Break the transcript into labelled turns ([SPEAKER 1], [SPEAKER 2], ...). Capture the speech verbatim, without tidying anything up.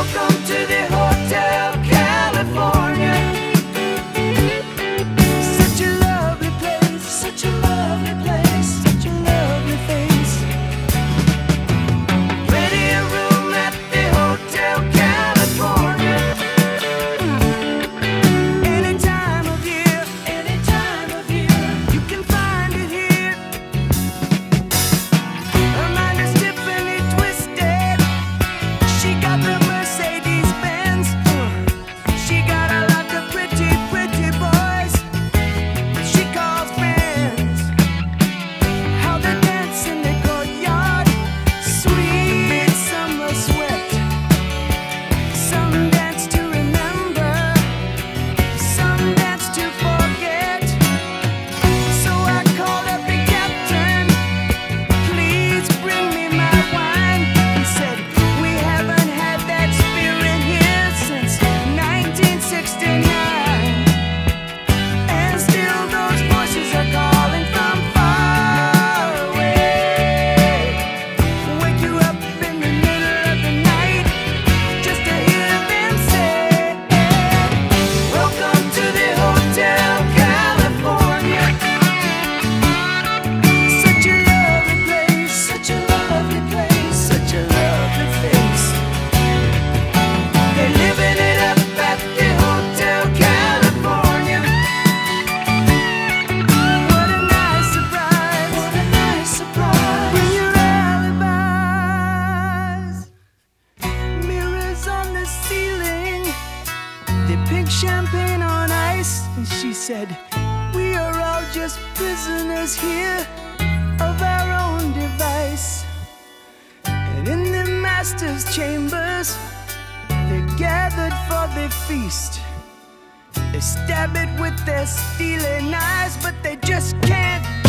[SPEAKER 1] Welcome to the Hotel California. Such a lovely place, such a lovely place, such a lovely face. Plenty of room at the Hotel California. Any time of year, any time of year, you can find it here. Her mind is Tiffany twisted. She got the Mercedes Benz. She got a lot of pretty, pretty boys she calls friends. How they dance in the courtyard, sweet summer sweat. Some dance to remember, some dance to forget. So I called up the captain, please bring me my wine. He said, we haven't had that spirit here since nineteen sixty-nine. And still those voices are calling from far away. Wake you up in the middle of the night just to hear them say, welcome to the Hotel California. Such a lovely place, such a lovely place, such a lovely face. They're living it up at the Hotel California. What a nice surprise, what a nice surprise. Bring your alibis. Mirrors on the ceiling, they pink champagne on ice. And she said, we are all just prisoners here of our own device. And in the master's chambers, they're gathered for the feast. They stab it with their steely knives, but they just can't